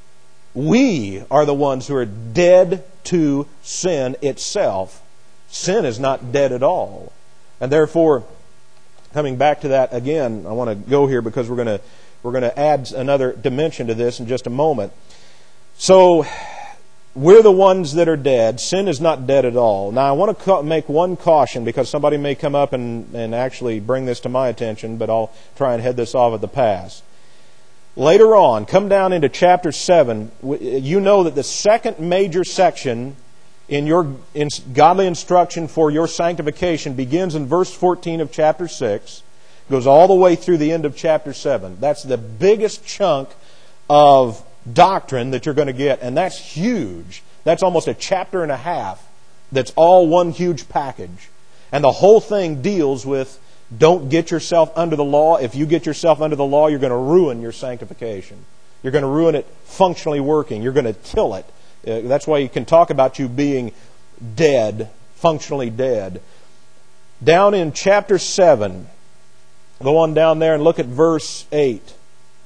Speaker 1: We are the ones who are dead to sin itself. Sin is not dead at all. And therefore, coming back to that again, I want to go here because we're going to add another dimension to this in just a moment. So, we're the ones that are dead. Sin is not dead at all. Now, I want to make one caution because somebody may come up and actually bring this to my attention, but I'll try and head this off at the pass. Later on, come down into chapter 7, you know that the second major section in godly instruction for your sanctification begins in verse 14 of chapter 6, goes all the way through the end of chapter 7. That's the biggest chunk of doctrine that you're going to get, and that's huge. That's almost a chapter and a half that's all one huge package. And the whole thing deals with don't get yourself under the law. If you get yourself under the law, you're going to ruin your sanctification. You're going to ruin it functionally working. You're going to kill it. That's why you can talk about you being dead, functionally dead. Down in chapter 7, go on down there and look at verse 8.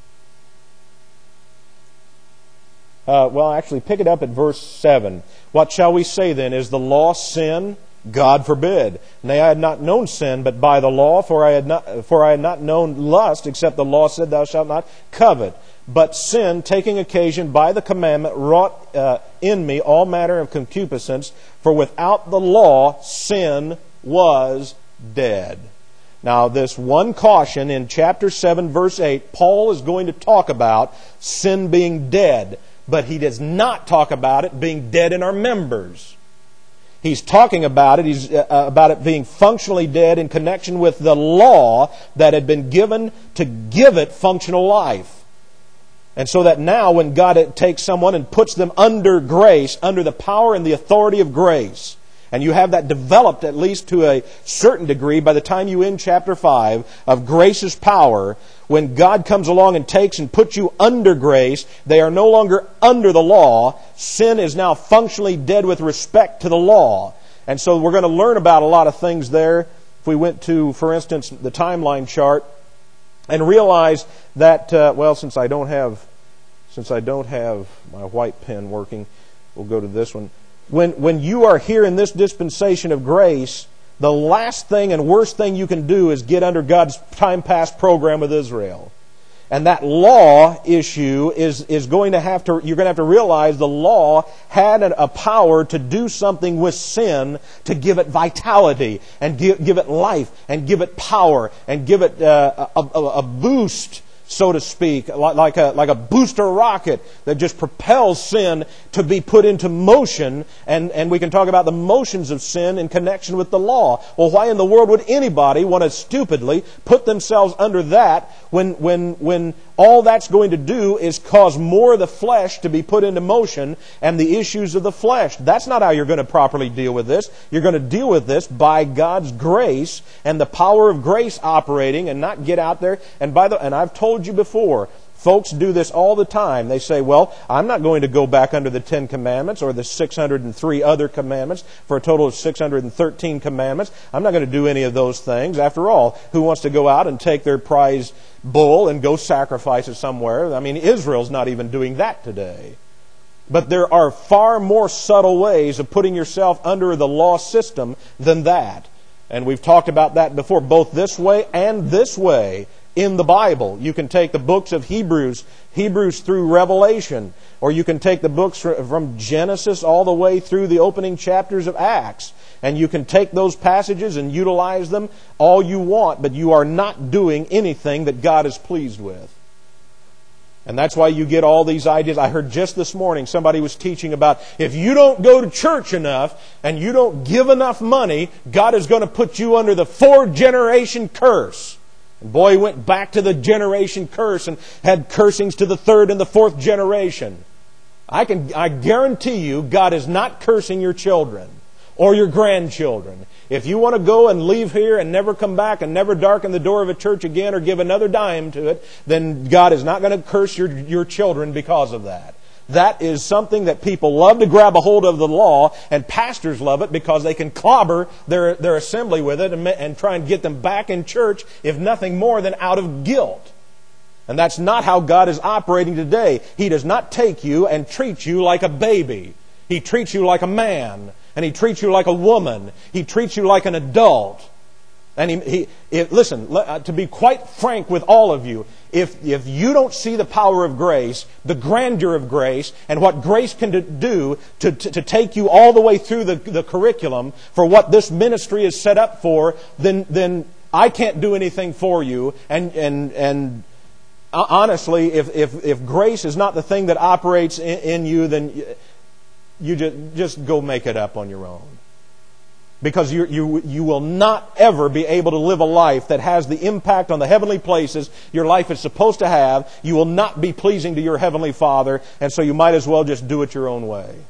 Speaker 1: Actually, pick it up at verse 7. What shall we say then? Is the law sin? God forbid. Nay, I had not known sin, but by the law, for I had not known lust, except the law said, thou shalt not covet. But sin, taking occasion by the commandment, wrought in me all manner of concupiscence, for without the law, sin was dead. Now, this one caution in chapter 7, verse 8, Paul is going to talk about sin being dead, but he does not talk about it being dead in our members. He's talking about it. He's about it being functionally dead in connection with the law that had been given to give it functional life. And so that now when God takes someone and puts them under grace, under the power and the authority of grace, and you have that developed at least to a certain degree by the time you end chapter 5 of grace's power, when God comes along and takes and puts you under grace, they are no longer under the law. Sin is now functionally dead with respect to the law. And so we're going to learn about a lot of things there. If we went to, for instance, the timeline chart and realize that, since I don't have my white pen working, we'll go to this one. When you are here in this dispensation of grace, the last thing and worst thing you can do is get under God's time-past program with Israel. And that law issue is going to have to, you're going to have to realize the law had a power to do something with sin, to give it vitality, and give it life, and give it power, and give it a boost, so to speak, like a booster rocket that just propels sin to be put into motion. And we can talk about the motions of sin in connection with the law. Well, why in the world would anybody want to stupidly put themselves under that when all that's going to do is cause more of the flesh to be put into motion and the issues of the flesh? That's not how you're going to properly deal with this. You're going to deal with this by God's grace and the power of grace operating, and not get out there. And I've told you before, folks do this all the time. They say, well, I'm not going to go back under the 10 commandments or the 603 other commandments for a total of 613 commandments. I'm not going to do any of those things. After all, who wants to go out and take their prize bull and go sacrifice it somewhere? I mean, Israel's not even doing that today. But there are far more subtle ways of putting yourself under the law system than that. And we've talked about that before, both this way and this way in the Bible. You can take the books of Hebrews through Revelation, or you can take the books from Genesis all the way through the opening chapters of Acts. And you can take those passages and utilize them all you want, but you are not doing anything that God is pleased with. And that's why you get all these ideas. I heard just this morning somebody was teaching about, if you don't go to church enough and you don't give enough money, God is going to put you under the 4-generation curse. And boy, he went back to the generation curse and had cursings to the 3rd and the 4th generation. I guarantee you, God is not cursing your children or your grandchildren. If you want to go and leave here and never come back and never darken the door of a church again or give another dime to it, then God is not going to curse your children because of that. That is something that people love to grab a hold of the law, and pastors love it because they can clobber their assembly with it and try and get them back in church, if nothing more than out of guilt. And that's not how God is operating today. He does not take you and treat you like a baby. He treats you like a man. And He treats you like a woman. He treats you like an adult. And listen, to be quite frank with all of you, if you don't see the power of grace, the grandeur of grace, and what grace can do to take you all the way through the curriculum for what this ministry is set up for, then I can't do anything for you. And honestly, if grace is not the thing that operates in you, then you just go make it up on your own. Because you will not ever be able to live a life that has the impact on the heavenly places your life is supposed to have. You will not be pleasing to your Heavenly Father, and so you might as well just do it your own way.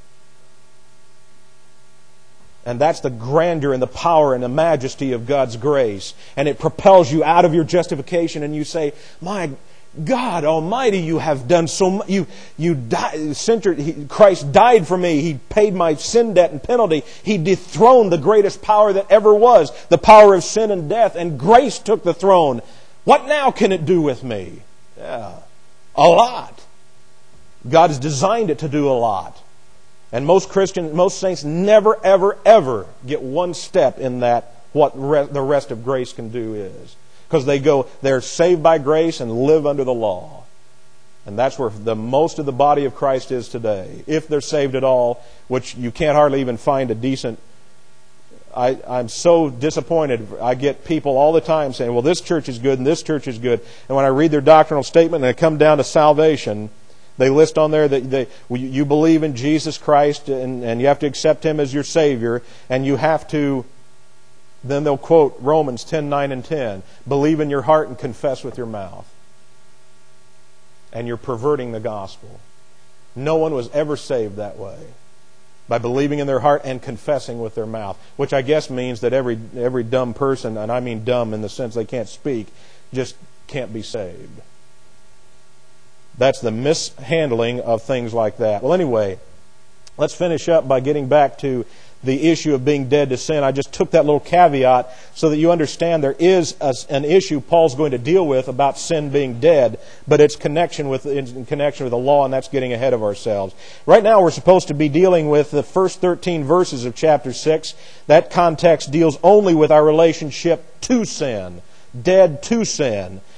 Speaker 1: And that's the grandeur and the power and the majesty of God's grace. And it propels you out of your justification, and you say, my God Almighty, you have done so much. You died. Christ died for me. He paid my sin debt and penalty. He dethroned the greatest power that ever was, the power of sin and death, and grace took the throne. What now can it do with me? Yeah, a lot. God has designed it to do a lot. And most saints never, ever, ever get one step in that, what the rest of grace can do is. Because they're saved by grace and live under the law. And that's where the most of the body of Christ is today. If they're saved at all, which you can't hardly even find a decent... I'm so disappointed. I get people all the time saying, well, this church is good and this church is good. And when I read their doctrinal statement and I come down to salvation, they list on there that you believe in Jesus Christ and you have to accept Him as your Savior, and you have to... Then they'll quote Romans 10:9 and 10. Believe in your heart and confess with your mouth. And you're perverting the gospel. No one was ever saved that way. By believing in their heart and confessing with their mouth. Which I guess means that every dumb person, and I mean dumb in the sense they can't speak, just can't be saved. That's the mishandling of things like that. Well, anyway, let's finish up by getting back to the issue of being dead to sin. I just took that little caveat so that you understand there is an issue Paul's going to deal with about sin being dead, but it's in connection with the law, and that's getting ahead of ourselves. Right now we're supposed to be dealing with the first 13 verses of chapter 6. That context deals only with our relationship to sin, dead to sin.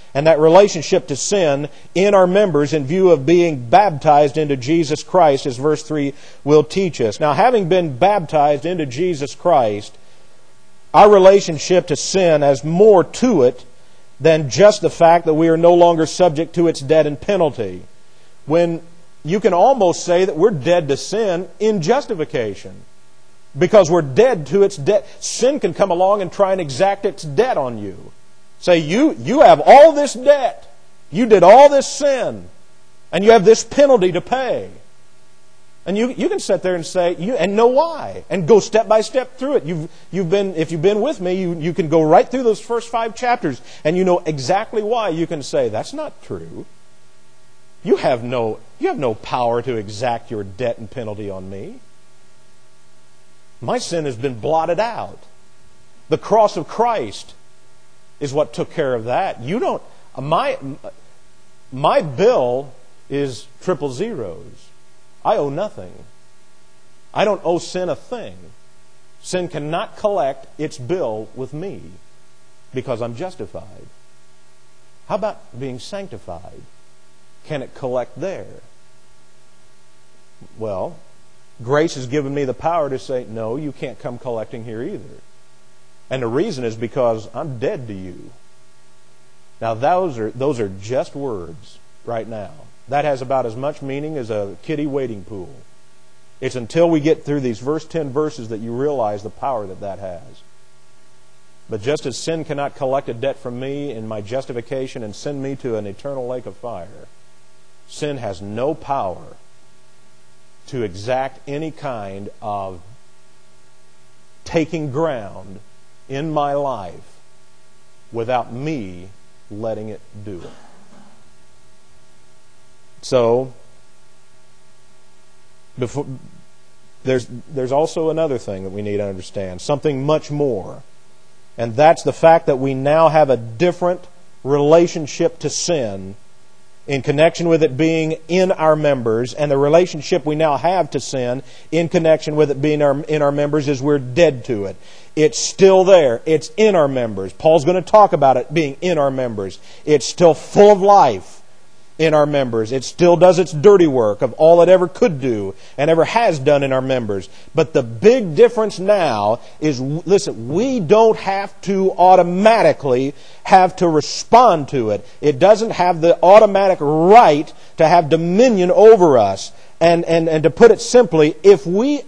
Speaker 1: and that relationship to sin in our members in view of being baptized into Jesus Christ, as verse 3 will teach us. Now, having been baptized into Jesus Christ, our relationship to sin has more to it than just the fact that we are no longer subject to its debt and penalty. When you can almost say that we're dead to sin in justification, because we're dead to its debt. Sin can come along and try and exact its debt on you. Say, you have all this debt. You did all this sin. And you have this penalty to pay. And you can sit there and say, and know why. And go step by step through it. If you've been with me, you can go right through those first 5 chapters. And you know exactly why. You can say, that's not true. You have no power to exact your debt and penalty on me. My sin has been blotted out. The cross of Christ is what took care of that. You don't. My bill is triple zeros. I owe nothing. I don't owe sin a thing. Sin cannot collect its bill with me because I'm justified. How about being sanctified? Can it collect there? Well, grace has given me the power to say, no, you can't come collecting here either. And the reason is because I'm dead to you. Now, those are just words right now. That has about as much meaning as a kiddie wading pool. It's until we get through these 10 verses that you realize the power that has. But just as sin cannot collect a debt from me in my justification and send me to an eternal lake of fire, sin has no power to exact any kind of taking ground in my life without me letting it do it. So, there's also another thing that we need to understand, something much more. And that's the fact that we now have a different relationship to sin in connection with it being in our members, and the relationship we now have to sin in connection with it being in our members is we're dead to it. It's still there. It's in our members. Paul's going to talk about it being in our members. It's still full of life in our members. It still does its dirty work of all it ever could do and ever has done in our members. But the big difference now is, listen, we don't have to automatically have to respond to it. It doesn't have the automatic right to have dominion over us. And to put it simply, if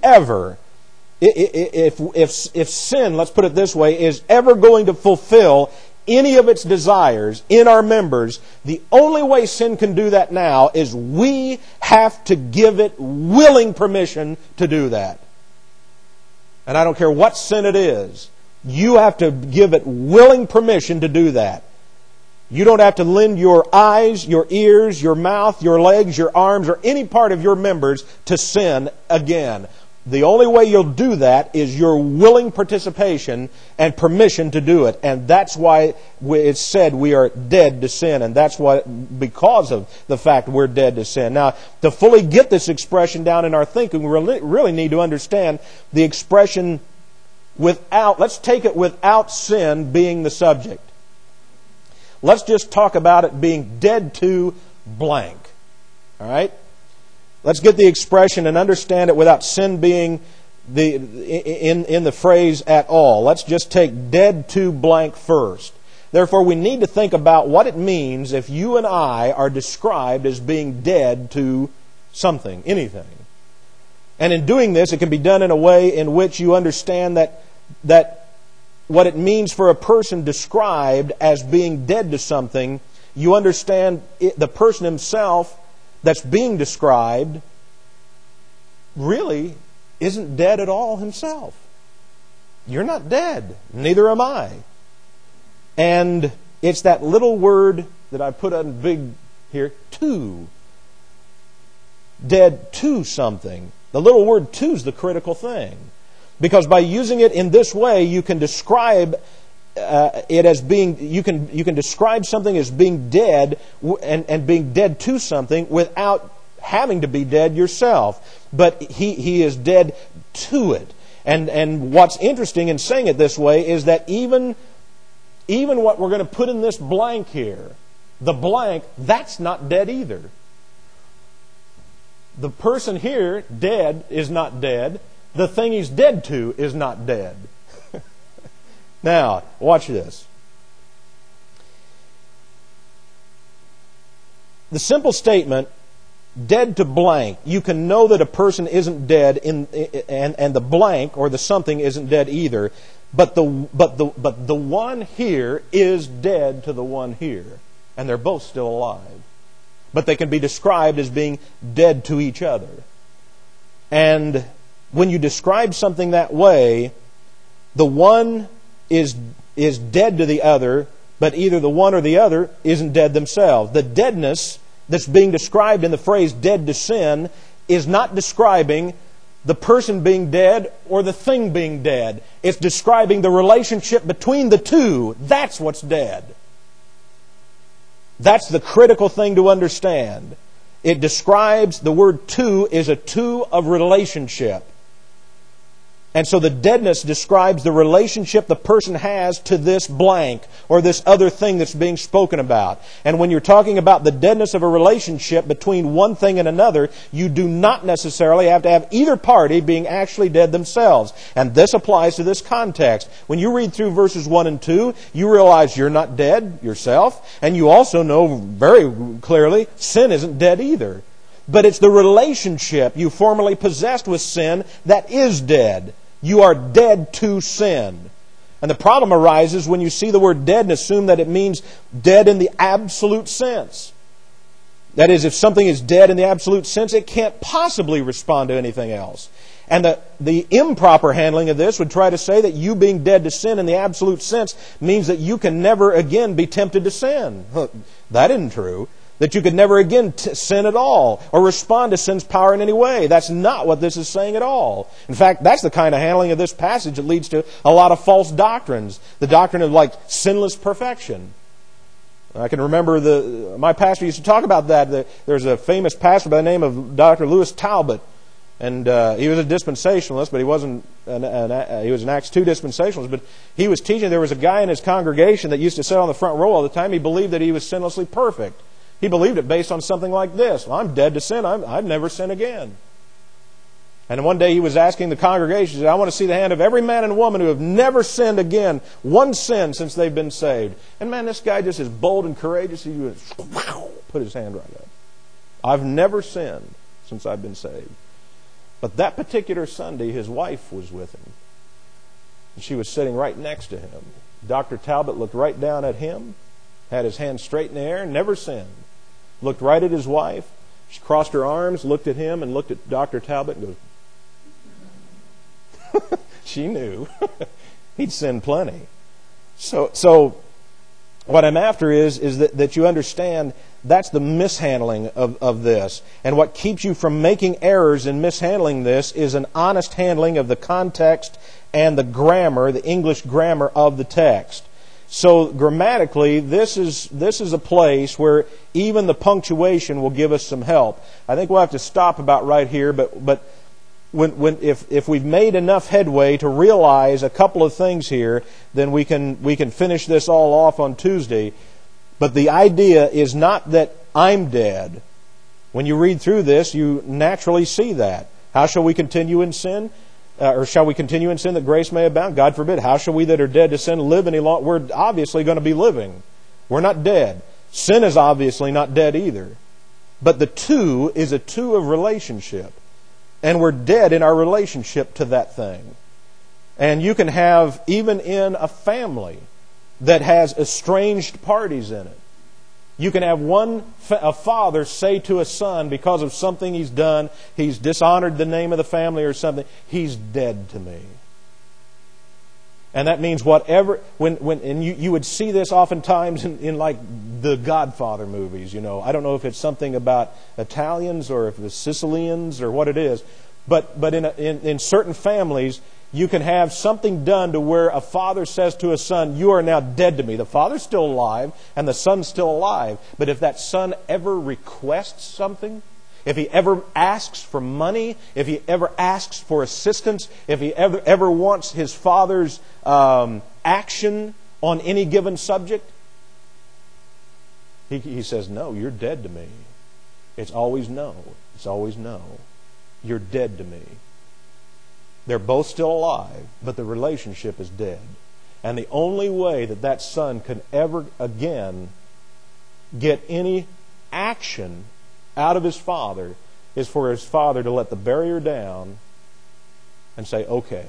Speaker 1: sin, let's put it this way, is ever going to fulfill any of its desires in our members, the only way sin can do that now is we have to give it willing permission to do that. And I don't care what sin it is, you have to give it willing permission to do that. You don't have to lend your eyes, your ears, your mouth, your legs, your arms, or any part of your members to sin again. The only way you'll do that is your willing participation and permission to do it. And that's why it's said we are dead to sin. And that's why, because of the fact we're dead to sin. Now, to fully get this expression down in our thinking, we really need to understand the expression without, let's take it without sin being the subject. Let's just talk about it being dead to blank. All right? Let's get the expression and understand it without sin being in the phrase at all. Let's just take dead to blank first. Therefore, we need to think about what it means if you and I are described as being dead to something, anything. And in doing this, it can be done in a way in which you understand that what it means for a person described as being dead to something, you understand the person himself that's being described really isn't dead at all himself. You're not dead. Neither am I. And it's that little word that I put on big here, to. Dead to something. The little word to is the critical thing. Because by using it in this way, you can describe it as being, you can describe something as being dead and being dead to something without having to be dead yourself. But he is dead to it. And what's interesting in saying it this way is that even what we're going to put in this blank here, the blank, that's not dead either. The person here, dead, is not dead. The thing he's dead to is not dead. Now, watch this. The simple statement, dead to blank, you can know that a person isn't dead and the blank or the something isn't dead either. But the one here is dead to the one here. And they're both still alive. But they can be described as being dead to each other. And when you describe something that way, the one is dead to the other, but either the one or the other isn't dead themselves. The deadness that's being described in the phrase dead to sin is not describing the person being dead or the thing being dead. It's describing the relationship between the two. That's what's dead. That's the critical thing to understand. It describes, the word two is a two of relationship. And so the deadness describes the relationship the person has to this blank or this other thing that's being spoken about. And when you're talking about the deadness of a relationship between one thing and another, you do not necessarily have to have either party being actually dead themselves. And this applies to this context. When you read through verses 1 and 2, you realize you're not dead yourself. And you also know very clearly sin isn't dead either. But it's the relationship you formerly possessed with sin that is dead. You are dead to sin. And the problem arises when you see the word dead and assume that it means dead in the absolute sense. That is, if something is dead in the absolute sense, it can't possibly respond to anything else. And the improper handling of this would try to say that you being dead to sin in the absolute sense means that you can never again be tempted to sin. That isn't true. That you could never again sin at all or respond to sin's power in any way. That's not what this is saying at all. In fact, that's the kind of handling of this passage that leads to a lot of false doctrines. The doctrine of like sinless perfection. I can remember my pastor used to talk about that. There's a famous pastor by the name of Dr. Lewis Talbot. And he was a dispensationalist, but he wasn't. He was an Acts 2 dispensationalist. But he was teaching. There was a guy in his congregation that used to sit on the front row all the time. He believed that he was sinlessly perfect. He believed it based on something like this. Well, I'm dead to sin. I'd never sin again. And one day he was asking the congregation, he said, I want to see the hand of every man and woman who have never sinned again, one sin since they've been saved. And man, this guy just is bold and courageous. He would put his hand right up. I've never sinned since I've been saved. But that particular Sunday, his wife was with him. And she was sitting right next to him. Dr. Talbot looked right down at him, had his hand straight in the air, never sinned. Looked right at his wife. She crossed her arms, looked at him, and looked at Dr. Talbot and goes, she knew. He'd sinned plenty. So what I'm after is that you understand that's the mishandling of this. And what keeps you from making errors in mishandling this is an honest handling of the context and the grammar, the English grammar of the text. So grammatically, this is a place where even the punctuation will give us some help. I think we'll have to stop about right here, but if we've made enough headway to realize a couple of things here, then we can finish this all off on Tuesday. But the idea is not that I'm dead. When you read through this, you naturally see that. How shall we continue in sin? Or shall we continue in sin that grace may abound? God forbid. How shall we that are dead to sin live any longer? We're obviously going to be living. We're not dead. Sin is obviously not dead either. But the two is a two of relationship. And we're dead in our relationship to that thing. And you can have, even in a family that has estranged parties in it, you can have a father say to a son, because of something he's done, he's dishonored the name of the family or something, he's dead to me. And that means whatever, and you would see this oftentimes in like the Godfather movies, you know. I don't know if it's something about Italians or if it's Sicilians or what it is, but in certain families, you can have something done to where a father says to a son, you are now dead to me. The father's still alive and the son's still alive. But if that son ever requests something, if he ever asks for money, if he ever asks for assistance, if he ever wants his father's action on any given subject, He says, no, you're dead to me. It's always no. It's always no. You're dead to me. They're both still alive, but the relationship is dead. And the only way that that son can ever again get any action out of his father is for his father to let the barrier down and say, okay.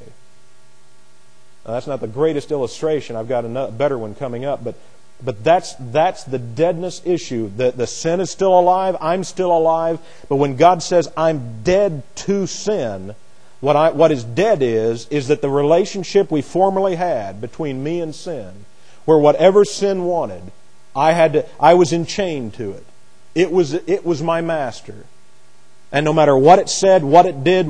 Speaker 1: Now, that's not the greatest illustration. I've got a better one coming up, but that's the deadness issue. The sin is still alive. I'm still alive. But when God says I'm dead to sin, what is dead is that the relationship we formerly had between me and sin, where whatever sin wanted, I was enchained to it. It was my master. And no matter what it said, what it did,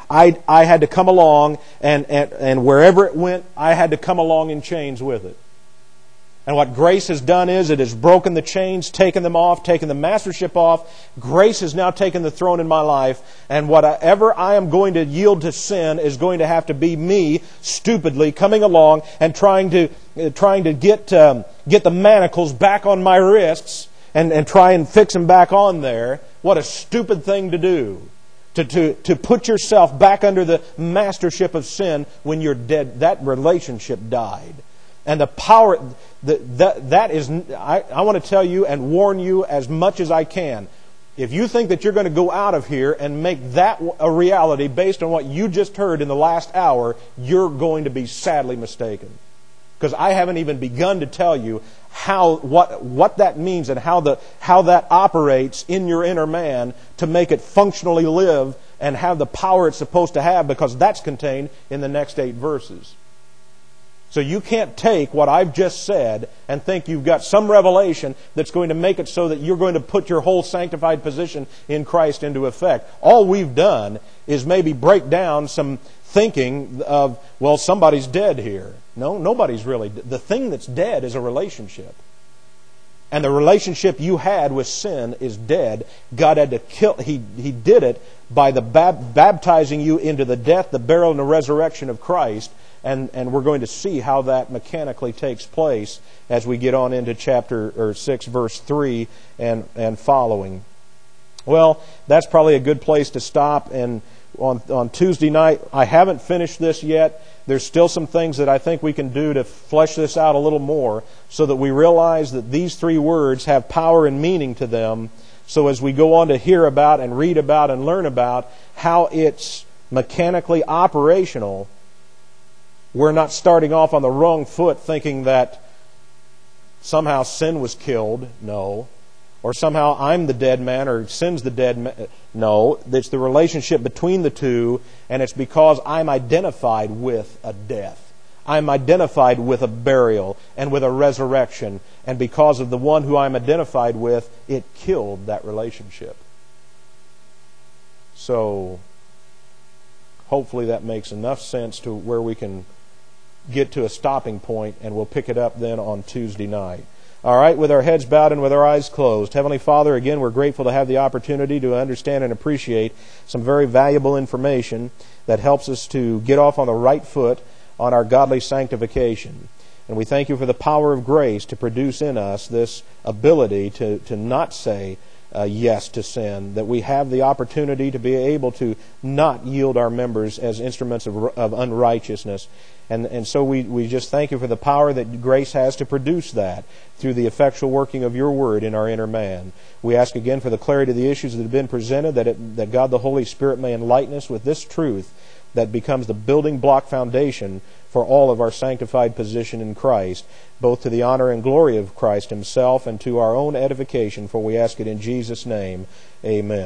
Speaker 1: I had to come along, and wherever it went, I had to come along in chains with it. And what grace has done is it has broken the chains, taken them off, taken the mastership off. Grace has now taken the throne in my life. And whatever I am going to yield to sin is going to have to be me stupidly coming along and trying to get the manacles back on my wrists and try and fix them back on there. What a stupid thing to do. To put yourself back under the mastership of sin when you're dead. That relationship died. And the power, that is, I want to tell you and warn you as much as I can. If you think that you're going to go out of here and make that a reality based on what you just heard in the last hour, you're going to be sadly mistaken. Because I haven't even begun to tell you what that means and how that operates in your inner man to make it functionally live and have the power it's supposed to have, because that's contained in the next 8 verses. So you can't take what I've just said and think you've got some revelation that's going to make it so that you're going to put your whole sanctified position in Christ into effect. All we've done is maybe break down some thinking of, well, somebody's dead here. No, nobody's really dead. The thing that's dead is a relationship. And the relationship you had with sin is dead. God had to kill. He did it by the baptizing you into the death, the burial, and the resurrection of Christ. And we're going to see how that mechanically takes place as we get on into chapter 6, verse 3 and following. Well, that's probably a good place to stop. And on Tuesday night, I haven't finished this yet. There's still some things that I think we can do to flesh this out a little more so that we realize that these 3 words have power and meaning to them. So as we go on to hear about and read about and learn about how it's mechanically operational, we're not starting off on the wrong foot thinking that somehow sin was killed. No. Or somehow I'm the dead man or sin's the dead man. No. It's the relationship between the two, and it's because I'm identified with a death. I'm identified with a burial and with a resurrection. And because of the one who I'm identified with, it killed that relationship. So hopefully that makes enough sense to where we can get to a stopping point, and we'll pick it up then on Tuesday night. All right, with our heads bowed and with our eyes closed. Heavenly Father, again, we're grateful to have the opportunity to understand and appreciate some very valuable information that helps us to get off on the right foot on our godly sanctification. And we thank you for the power of grace to produce in us this ability to not say yes to sin, that we have the opportunity to be able to not yield our members as instruments of unrighteousness. And so we just thank you for the power that grace has to produce that through the effectual working of your word in our inner man. We ask again for the clarity of the issues that have been presented, that God the Holy Spirit may enlighten us with this truth that becomes the building block foundation for all of our sanctified position in Christ, both to the honor and glory of Christ himself and to our own edification, for we ask it in Jesus' name. Amen.